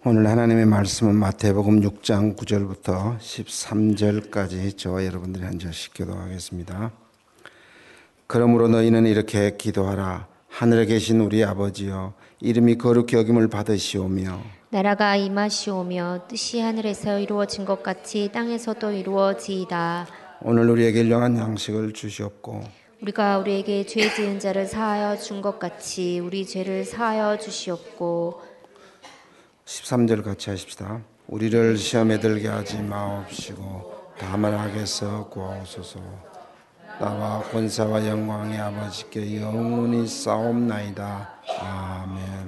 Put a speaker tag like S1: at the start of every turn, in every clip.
S1: 오늘 하나님의 말씀은 마태복음 6장 9절부터 13절까지 저와 여러분들이 한 절씩 기도하겠습니다. 그러므로 너희는 이렇게 기도하라. 하늘에 계신 우리 아버지여, 이름이 거룩히 여김을 받으시오며
S2: 나라가 임하시오며 뜻이 하늘에서 이루어진 것 같이 땅에서도 이루어지이다.
S1: 오늘 우리에게 일용할 양식을 주시옵고
S2: 우리가 우리에게 죄 지은 자를 사하여 준 것 같이 우리 죄를 사하여 주시옵고
S1: 13절 같이 하십시다. 우리를 시험에 들게 하지 마옵시고 다만 악에서 구하옵소서. 나와 권세와 영광의 아버지께 영원히 싸움나이다. 아멘.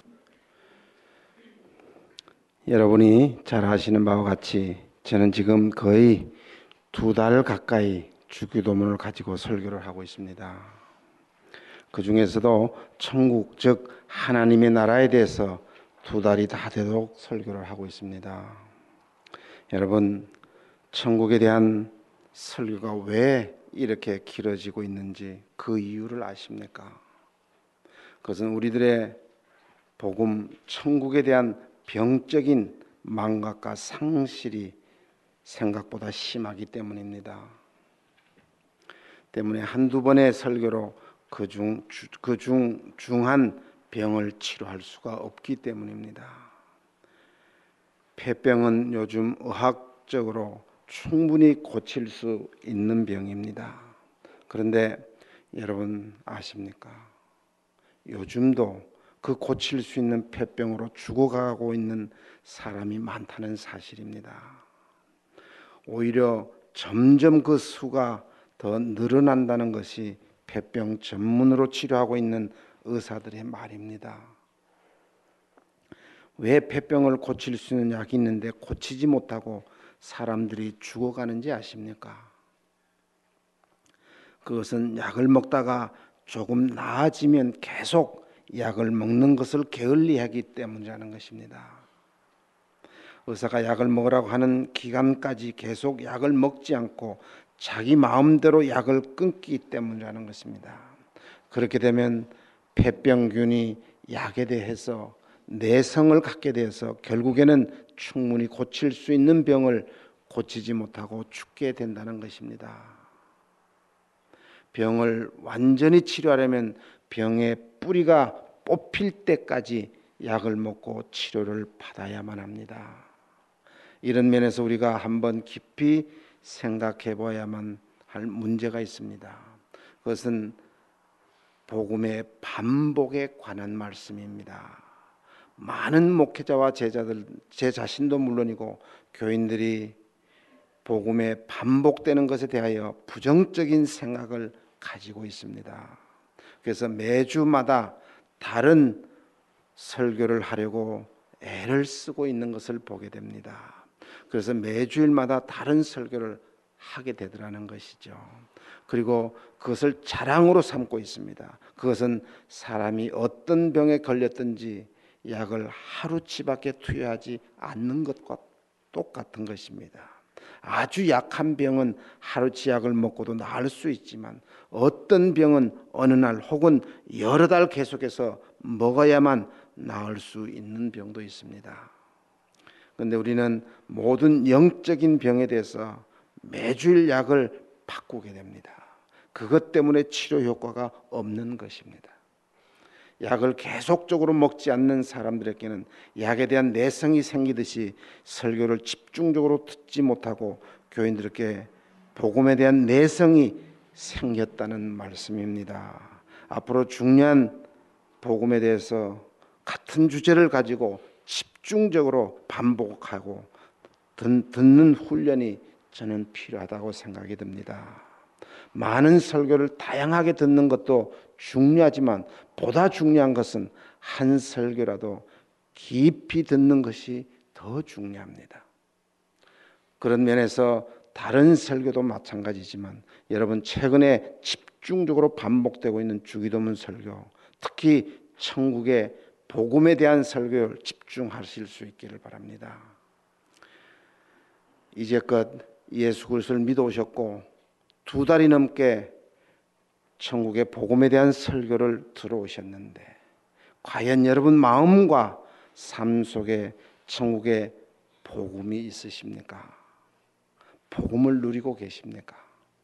S1: 여러분이 잘 아시는 바와 같이 저는 지금 거의 2달 가까이 주기도문을 가지고 설교를 하고 있습니다. 그 중에서도 천국, 즉 하나님의 나라에 대해서 2달이 다 되도록 설교를 하고 있습니다. 여러분, 천국에 대한 설교가 왜 이렇게 길어지고 있는지 그 이유를 아십니까? 그것은 우리들의 복음, 천국에 대한 병적인 망각과 상실이 생각보다 심하기 때문입니다. 때문에 한두 번의 설교로 중한 병을 치료할 수가 없기 때문입니다. 폐병은 요즘 의학적으로 충분히 고칠 수 있는 병입니다. 그런데 여러분 아십니까? 요즘도 그 고칠 수 있는 폐병으로 죽어가고 있는 사람이 많다는 사실입니다. 오히려 점점 그 수가 더 늘어난다는 것이 폐병 전문으로 치료하고 있는 의사들의 말입니다. 왜 폐병을 고칠 수 있는 약이 있는데 고치지 못하고 사람들이 죽어가는지 아십니까? 그것은 약을 먹다가 조금 나아지면 계속 약을 먹는 것을 게을리하기 때문이라는 것입니다. 의사가 약을 먹으라고 하는 기간까지 계속 약을 먹지 않고 자기 마음대로 약을 끊기 때문이라는 것입니다. 그렇게 되면 폐병균이 약에 대해서 내성을 갖게 되어서 결국에는 충분히 고칠 수 있는 병을 고치지 못하고 죽게 된다는 것입니다. 병을 완전히 치료하려면 병의 뿌리가 뽑힐 때까지 약을 먹고 치료를 받아야만 합니다. 이런 면에서 우리가 한번 깊이 생각해 봐야만 할 문제가 있습니다. 그것은 복음의 반복에 관한 말씀입니다. 많은 목회자와 제자들, 제 자신도 물론이고 교인들이 복음의 반복되는 것에 대하여 부정적인 생각을 가지고 있습니다. 그래서 매주마다 다른 설교를 하려고 애를 쓰고 있는 것을 보게 됩니다. 그래서 매주일마다 다른 설교를 하게 되더라는 것이죠. 그리고 그것을 자랑으로 삼고 있습니다. 그것은 사람이 어떤 병에 걸렸든지 약을 하루치밖에 투여하지 않는 것과 똑같은 것입니다. 아주 약한 병은 하루치 약을 먹고도 나을 수 있지만 어떤 병은 어느 날 혹은 여러 달 계속해서 먹어야만 나을 수 있는 병도 있습니다. 그런데 우리는 모든 영적인 병에 대해서 매주일 약을 바꾸게 됩니다. 그것 때문에 치료 효과가 없는 것입니다. 약을 계속적으로 먹지 않는 사람들에게는 약에 대한 내성이 생기듯이 설교를 집중적으로 듣지 못하고 교인들에게 복음에 대한 내성이 생겼다는 말씀입니다. 앞으로 중요한 복음에 대해서 같은 주제를 가지고 집중적으로 반복하고 듣는 훈련이 저는 필요하다고 생각이 듭니다. 많은 설교를 다양하게 듣는 것도 중요하지만 보다 중요한 것은 한 설교라도 깊이 듣는 것이 더 중요합니다. 그런 면에서 다른 설교도 마찬가지지만 여러분 최근에 집중적으로 반복되고 있는 주기도문 설교, 특히 천국의 복음에 대한 설교를 집중하실 수 있기를 바랍니다. 이제껏 예수 그리스도를 믿어오셨고 2달이 넘게 천국의 복음에 대한 설교를 들어오셨는데 과연 여러분 마음과 삶 속에 천국에 복음이 있으십니까? 복음을 누리고 계십니까?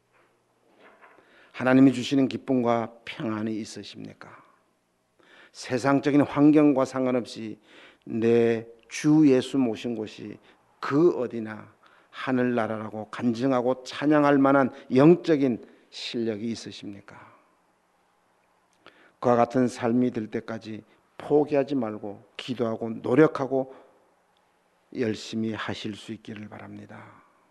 S1: 하나님이 주시는 기쁨과 평안이 있으십니까? 세상적인 환경과 상관없이 내 주 예수 모신 곳이 그 어디나 하늘나라라고 간증하고 찬양할 만한 영적인 실력이 있으십니까? 그와 같은 삶이 될 때까지 포기하지 말고 기도하고 노력하고 열심히 하실 수 있기를 바랍니다.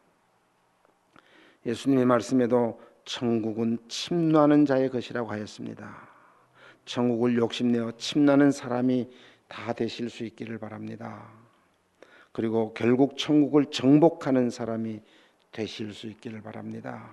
S1: 예수님의 말씀에도 천국은 침노하는 자의 것이라고 하였습니다. 천국을 욕심내어 침노하는 사람이 다 되실 수 있기를 바랍니다. 그리고 결국 천국을 정복하는 사람이 되실 수 있기를 바랍니다.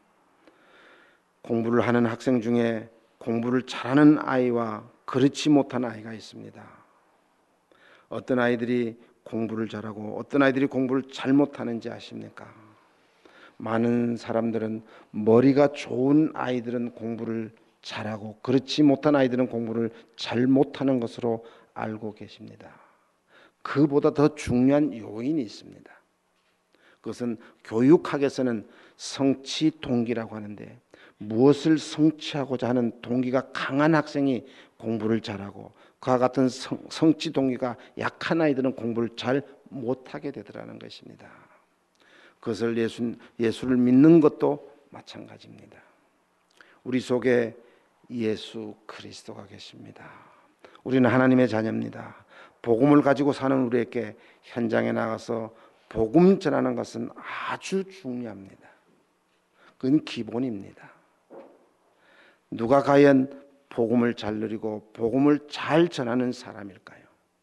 S1: 공부를 하는 학생 중에 공부를 잘하는 아이와 그렇지 못한 아이가 있습니다. 어떤 아이들이 공부를 잘하고 어떤 아이들이 공부를 잘못하는지 아십니까? 많은 사람들은 머리가 좋은 아이들은 공부를 잘하고 그렇지 못한 아이들은 공부를 잘 못하는 것으로 알고 계십니다. 그보다 더 중요한 요인이 있습니다. 그것은 교육학에서는 성취 동기라고 하는데, 무엇을 성취하고자 하는 동기가 강한 학생이 공부를 잘하고 그와 같은 성취 동기가 약한 아이들은 공부를 잘 못하게 되더라는 것입니다. 그것을 예수를 믿는 것도 마찬가지입니다. 우리 속에 예수 그리스도가 계십니다. 우리는 하나님의 자녀입니다. 복음을 가지고 사는 우리에게 현장에 나가서 복음 전하는 것은 아주 중요합니다. 그건 기본입니다. 누가 과연 복음을 잘 누리고 복음을 잘 전하는 사람일까요?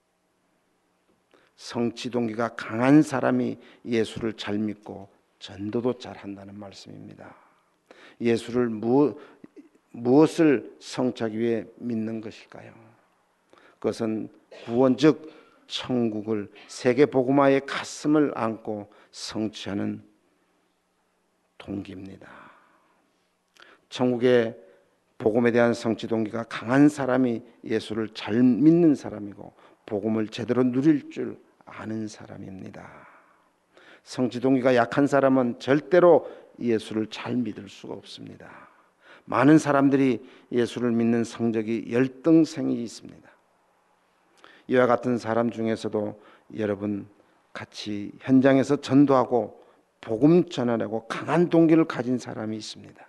S1: 성취 동기가 강한 사람이 예수를 잘 믿고 전도도 잘 한다는 말씀입니다. 예수를 무엇을 성취하기 위해 믿는 것일까요? 그것은 구원, 즉 천국을, 세계 복음화의 가슴을 안고 성취하는 동기입니다. 천국의 복음에 대한 성취 동기가 강한 사람이 예수를 잘 믿는 사람이고 복음을 제대로 누릴 줄 아는 사람입니다. 성취 동기가 약한 사람은 절대로 예수를 잘 믿을 수가 없습니다. 많은 사람들이 예수를 믿는 성적이 열등생이 있습니다. 이와 같은 사람 중에서도 여러분 같이 현장에서 전도하고 복음 전하려고 강한 동기를 가진 사람이 있습니다.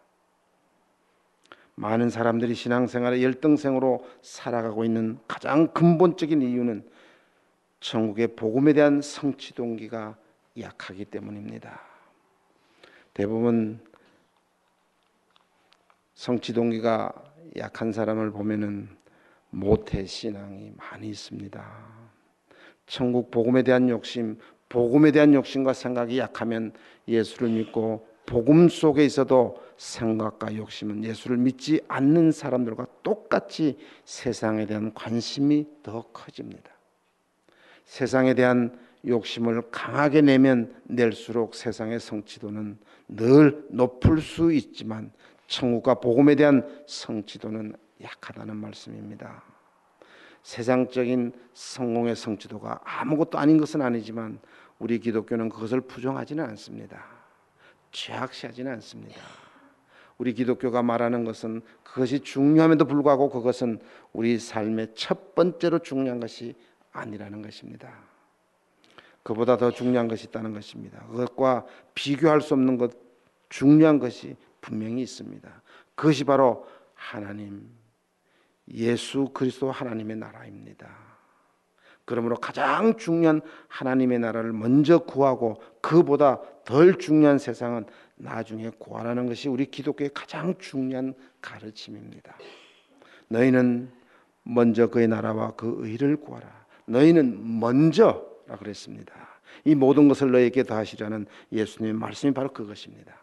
S1: 많은 사람들이 신앙생활의 열등생으로 살아가고 있는 가장 근본적인 이유는 천국의 복음에 대한 성취 동기가 약하기 때문입니다. 대부분 성취 동기가 약한 사람을 보면은 모태 신앙이 많이 있습니다. 천국 복음에 대한 욕심, 복음에 대한 욕심과 생각이 약하면 예수를 믿고 복음 속에 있어도 생각과 욕심은 예수를 믿지 않는 사람들과 똑같이 세상에 대한 관심이 더 커집니다. 세상에 대한 욕심을 강하게 내면 낼수록 세상의 성취도는 늘 높을 수 있지만 천국과 복음에 대한 성취도는 약하다는 말씀입니다. 세상적인 성공의 성취도가 아무것도 아닌 것은 아니지만 우리 기독교는 그것을 부정하지는 않습니다. 죄악시하지는 않습니다. 우리 기독교가 말하는 것은 그것이 중요함에도 불구하고 그것은 우리 삶의 첫 번째로 중요한 것이 아니라는 것입니다. 그보다 더 중요한 것이 있다는 것입니다. 그것과 비교할 수 없는 것, 중요한 것이 분명히 있습니다. 그것이 바로 하나님, 예수 그리스도 하나님의 나라입니다. 그러므로 가장 중요한 하나님의 나라를 먼저 구하고 그보다 덜 중요한 세상은 나중에 구하라는 것이 우리 기독교의 가장 중요한 가르침입니다. 너희는 먼저 그의 나라와 그 의를 구하라. 너희는 먼저라 그랬습니다. 이 모든 것을 너희에게 더하시라는 예수님의 말씀이 바로 그것입니다.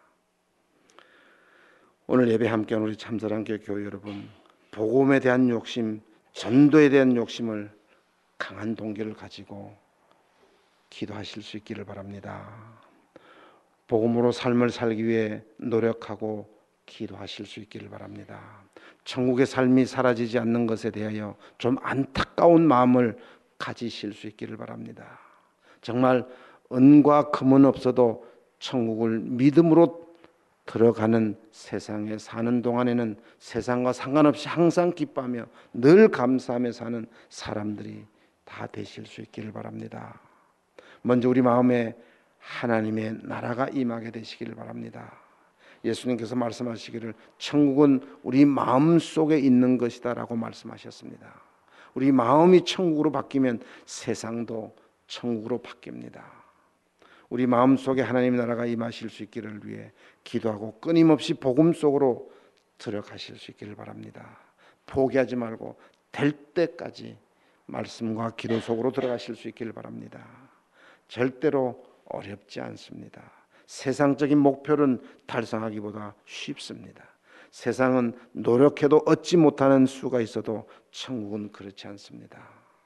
S1: 오늘 예배 함께한 우리 참사랑교회 교회 여러분, 복음에 대한 욕심, 전도에 대한 욕심을 강한 동기를 가지고 기도하실 수 있기를 바랍니다. 복음으로 삶을 살기 위해 노력하고 기도하실 수 있기를 바랍니다. 천국의 삶이 사라지지 않는 것에 대하여 좀 안타까운 마음을 가지실 수 있기를 바랍니다. 정말 은과 금은 없어도 천국을 믿음으로 들어가는 세상에 사는 동안에는 세상과 상관없이 항상 기뻐하며 늘 감사하며 사는 사람들이 다 되실 수 있기를 바랍니다. 먼저 우리 마음에 하나님의 나라가 임하게 되시기를 바랍니다. 예수님께서 말씀하시기를 천국은 우리 마음 속에 있는 것이다 라고 말씀하셨습니다. 우리 마음이 천국으로 바뀌면 세상도 천국으로 바뀝니다. 우리 마음 속에 하나님의 나라가 임하실 수 있기를 위해 기도하고 끊임없이 복음 속으로 들어가실 수 있기를 바랍니다. 포기하지 말고 될 때까지 말씀과 기도 속으로 들어가실 수 있기를 바랍니다. 절대로 어렵지 않습니다. 세상적인 목표는 달성하기보다 쉽습니다. 세상은 노력해도 얻지 못하는 수가 있어도 천국은 그렇지 않습니다.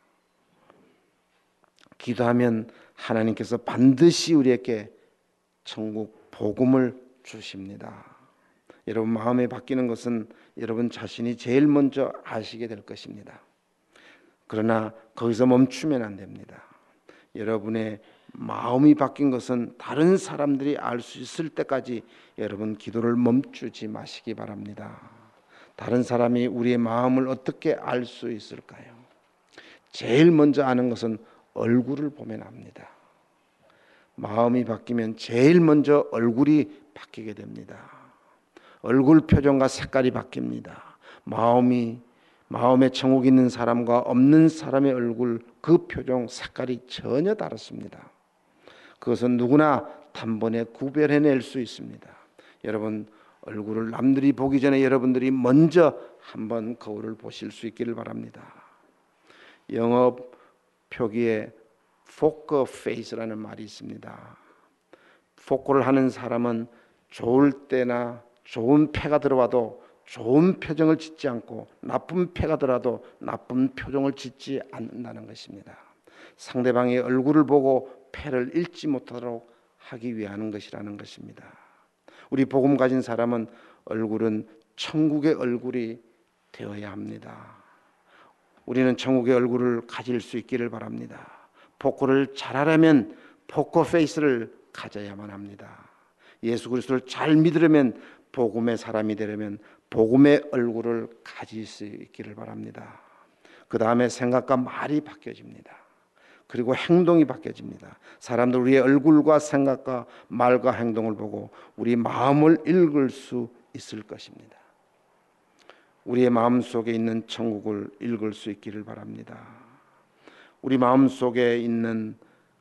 S1: 기도하면 하나님께서 반드시 우리에게 천국 복음을 주십니다. 여러분 마음이 바뀌는 것은 여러분 자신이 제일 먼저 아시게 될 것입니다. 그러나 거기서 멈추면 안 됩니다. 여러분의 마음이 바뀐 것은 다른 사람들이 알 수 있을 때까지 여러분 기도를 멈추지 마시기 바랍니다. 다른 사람이 우리의 마음을 어떻게 알 수 있을까요? 제일 먼저 아는 것은 얼굴을 보면 압니다. 마음이 바뀌면 제일 먼저 얼굴이 바뀌게 됩니다. 얼굴 표정과 색깔이 바뀝니다. 마음에 천국이 있는 사람과 없는 사람의 얼굴, 그 표정, 색깔이 전혀 다릅니다. 그것은 누구나 단번에 구별해낼 수 있습니다. 여러분 얼굴을 남들이 보기 전에 여러분들이 먼저 한번 거울을 보실 수 있기를 바랍니다. 영어 표기에 포커 페이스라는 말이 있습니다. 포커를 하는 사람은 좋을 때나 좋은 패가 들어와도 좋은 표정을 짓지 않고 나쁜 패가 들어와도 나쁜 표정을 짓지 않는다는 것입니다. 상대방의 얼굴을 보고 패를 잃지 못하도록 하기 위한 것이라는 것입니다. 우리 복음 가진 사람은 얼굴은 천국의 얼굴이 되어야 합니다. 우리는 천국의 얼굴을 가질 수 있기를 바랍니다. 포커를 잘하려면 포커 페이스를 가져야만 합니다. 예수 그리스도를 잘 믿으려면 복음의 사람이 되려면 복음의 얼굴을 가질 수 있기를 바랍니다. 그 다음에 생각과 말이 바뀌어집니다. 그리고 행동이 바뀌어집니다. 사람들 우리의 얼굴과 생각과 말과 행동을 보고 우리 마음을 읽을 수 있을 것입니다. 우리의 마음 속에 있는 천국을 읽을 수 있기를 바랍니다. 우리 마음 속에 있는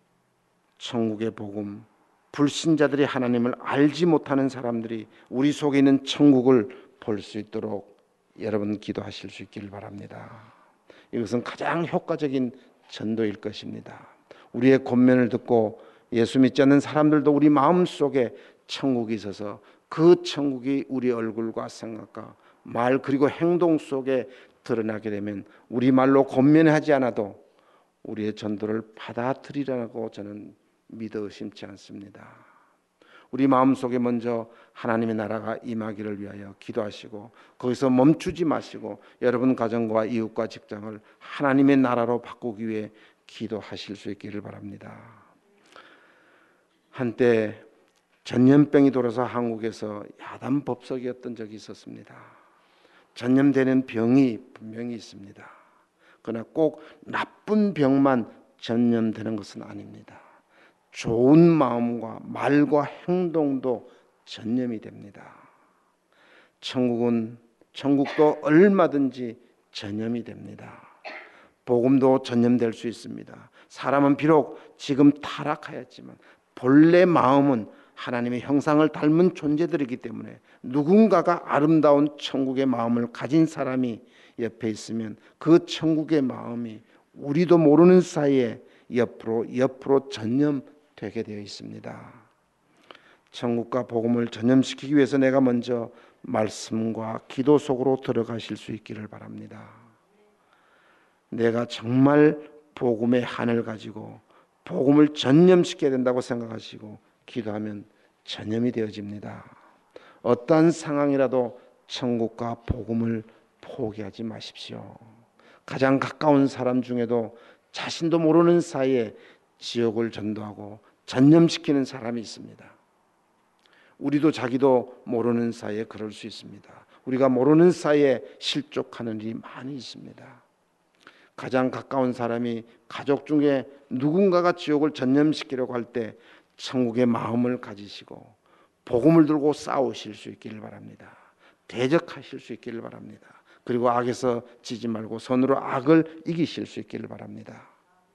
S1: 천국의 복음, 불신자들이 하나님을 알지 못하는 사람들이 우리 속에 있는 천국을 볼 수 있도록 여러분 기도하실 수 있기를 바랍니다. 이것은 가장 효과적인 전도일 것입니다. 우리의 권면을 듣고 예수 믿지 않는 사람들도 우리 마음 속에 천국이 있어서 그 천국이 우리 얼굴과 생각과 말 그리고 행동 속에 드러나게 되면 우리 말로 권면하지 않아도 우리의 전도를 받아들이라고 저는 믿어 의심치 않습니다. 우리 마음속에 먼저 하나님의 나라가 임하기를 위하여 기도하시고 거기서 멈추지 마시고 여러분 가정과 이웃과 직장을 하나님의 나라로 바꾸기 위해 기도하실 수 있기를 바랍니다. 한때 전염병이 돌아서 한국에서 야단 법석이었던 적이 있었습니다. 전염되는 병이 분명히 있습니다. 그러나 꼭 나쁜 병만 전염되는 것은 아닙니다. 좋은 마음과 말과 행동도 전염이 됩니다. 천국도 얼마든지 전염이 됩니다. 복음도 전염될 수 있습니다. 사람은 비록 지금 타락하였지만 본래 마음은 하나님의 형상을 닮은 존재들이기 때문에 누군가가 아름다운 천국의 마음을 가진 사람이 옆에 있으면 그 천국의 마음이 우리도 모르는 사이에 옆으로 전염되게 되어 있습니다. 천국과 복음을 전염시키기 위해서 내가 먼저 말씀과 기도 속으로 들어가실 수 있기를 바랍니다. 내가 정말 복음의 한을 가지고 복음을 전염시켜야 된다고 생각하시고 기도하면 전염이 되어집니다. 어떠한 상황이라도 천국과 복음을 포기하지 마십시오. 가장 가까운 사람 중에도 자신도 모르는 사이에 지옥을 전도하고 전념시키는 사람이 있습니다. 우리도 자기도 모르는 사이에 그럴 수 있습니다. 우리가 모르는 사이에 실족하는 일이 많이 있습니다. 가장 가까운 사람이 가족 중에 누군가가 지옥을 전념시키려고 할 때 천국의 마음을 가지시고 복음을 들고 싸우실 수 있기를 바랍니다. 대적하실 수 있기를 바랍니다. 그리고 악에서 지지 말고 선으로 악을 이기실 수 있기를 바랍니다.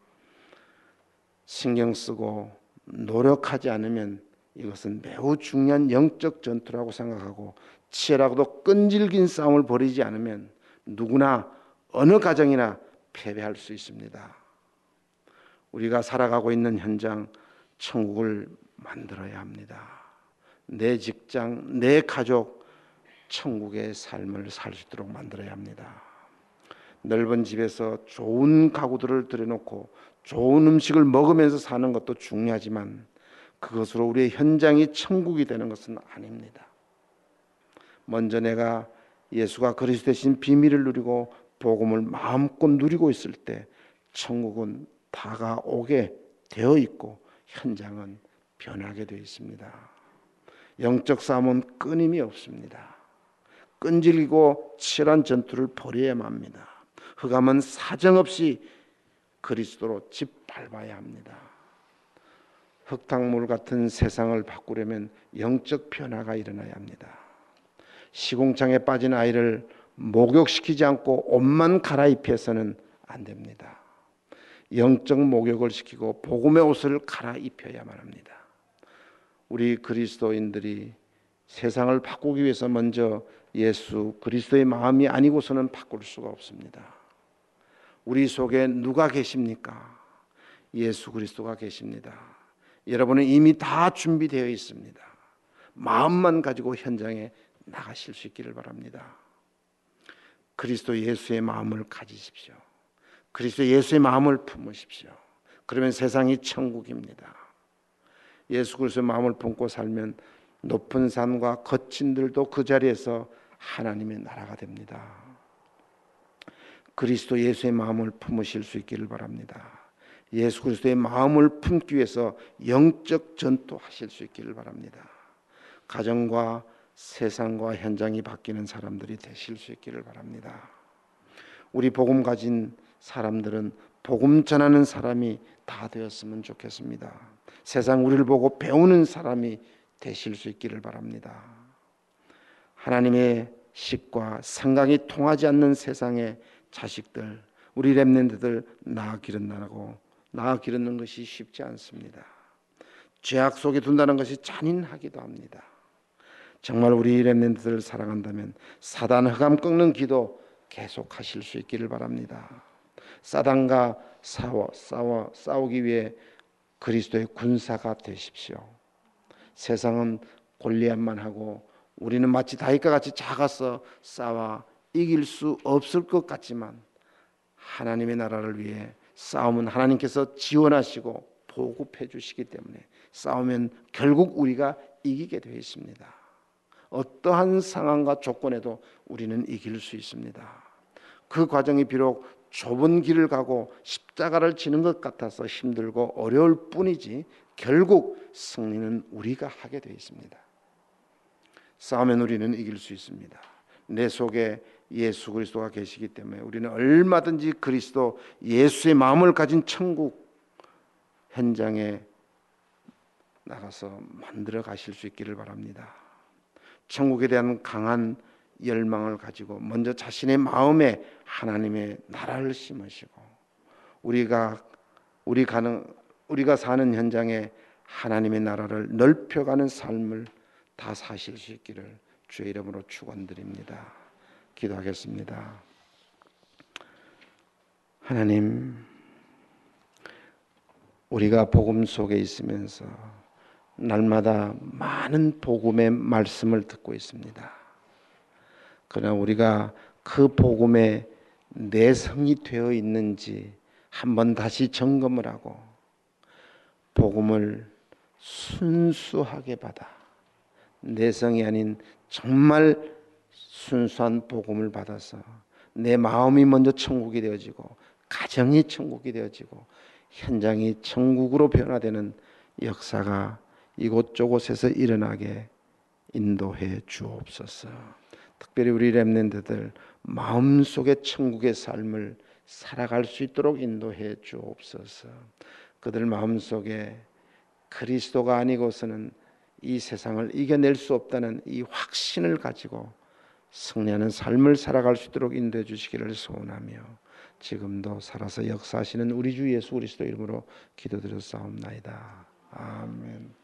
S1: 신경 쓰고 노력하지 않으면 이것은 매우 중요한 영적 전투라고 생각하고 치열하고도 끈질긴 싸움을 벌이지 않으면 누구나 어느 가정이나 패배할 수 있습니다. 우리가 살아가고 있는 현장, 천국을 만들어야 합니다. 내 직장, 내 가족, 천국의 삶을 살 수 있도록 만들어야 합니다. 넓은 집에서 좋은 가구들을 들여놓고 좋은 음식을 먹으면서 사는 것도 중요하지만 그것으로 우리의 현장이 천국이 되는 것은 아닙니다. 먼저 내가 예수가 그리스도 되신 비밀을 누리고 복음을 마음껏 누리고 있을 때 천국은 다가오게 되어 있고 현장은 변하게 되어 있습니다. 영적 싸움은 끊임이 없습니다. 끈질기고 치열한 전투를 벌여야만 합니다. 흑암은 사정없이 그리스도로 짓밟아야 합니다. 흙탕물 같은 세상을 바꾸려면 영적 변화가 일어나야 합니다. 시궁창에 빠진 아이를 목욕시키지 않고 옷만 갈아입혀서는 안 됩니다. 영적 목욕을 시키고 복음의 옷을 갈아입혀야만 합니다. 우리 그리스도인들이 세상을 바꾸기 위해서 먼저 예수 그리스도의 마음이 아니고서는 바꿀 수가 없습니다. 우리 속에 누가 계십니까? 예수 그리스도가 계십니다. 여러분은 이미 다 준비되어 있습니다. 마음만 가지고 현장에 나가실 수 있기를 바랍니다. 그리스도 예수의 마음을 가지십시오. 그리스도 예수의 마음을 품으십시오. 그러면 세상이 천국입니다. 예수 그리스도의 마음을 품고 살면 높은 산과 거친 들도 그 자리에서 하나님의 나라가 됩니다. 그리스도 예수의 마음을 품으실 수 있기를 바랍니다. 예수 그리스도의 마음을 품기 위해서 영적 전투하실 수 있기를 바랍니다. 가정과 세상과 현장이 바뀌는 사람들이 되실 수 있기를 바랍니다. 우리 복음 가진 사람들은 복음 전하는 사람이 다 되었으면 좋겠습니다. 세상 우리를 보고 배우는 사람이 되실 수 있기를 바랍니다. 하나님의 식과 생각이 통하지 않는 세상의 자식들, 우리 렘넌트들 낳아 기르는 것이 쉽지 않습니다. 죄악 속에 둔다는 것이 잔인하기도 합니다. 정말 우리 렘넌트들을 사랑한다면 사단 흑암 꺾는 기도 계속하실 수 있기를 바랍니다. 사단과 싸우기 위해 그리스도의 군사가 되십시오. 세상은 골리앗만 하고 우리는 마치 다윗과 같이 작아서 싸워 이길 수 없을 것 같지만 하나님의 나라를 위해 싸움은 하나님께서 지원하시고 보급해 주시기 때문에 싸우면 결국 우리가 이기게 되어 있습니다. 어떠한 상황과 조건에도 우리는 이길 수 있습니다. 그 과정이 비록 좁은 길을 가고 십자가를 지는 것 같아서 힘들고 어려울 뿐이지 결국 승리는 우리가 하게 되어 있습니다. 싸우면 우리는 이길 수 있습니다. 내 속에 예수 그리스도가 계시기 때문에 우리는 얼마든지 그리스도 예수의 마음을 가진 천국 현장에 나가서 만들어 가실 수 있기를 바랍니다. 천국에 대한 강한 열망을 가지고 먼저 자신의 마음에 하나님의 나라를 심으시고 우리가 사는 현장에 하나님의 나라를 넓혀가는 삶을 다 사실 수 있기를 주의 이름으로 축원드립니다. 기도하겠습니다. 하나님, 우리가 복음 속에 있으면서 날마다 많은 복음의 말씀을 듣고 있습니다. 그러나 우리가 그 복음에 내성이 되어 있는지 한번 다시 점검을 하고 복음을 순수하게 받아 내성이 아닌 정말 순수한 복음을 받아서 내 마음이 먼저 천국이 되어지고 가정이 천국이 되어지고 현장이 천국으로 변화되는 역사가 이곳저곳에서 일어나게 인도해 주옵소서. 특별히 우리 렘넌트들 마음속에 천국의 삶을 살아갈 수 있도록 인도해 주옵소서. 그들 마음속에 그리스도가 아니고서는 이 세상을 이겨낼 수 없다는 이 확신을 가지고 승리하는 삶을 살아갈 수 있도록 인도해 주시기를 소원하며 지금도 살아서 역사하시는 우리 주 예수 그리스도 이름으로 기도드렸사옵나이다. 아멘.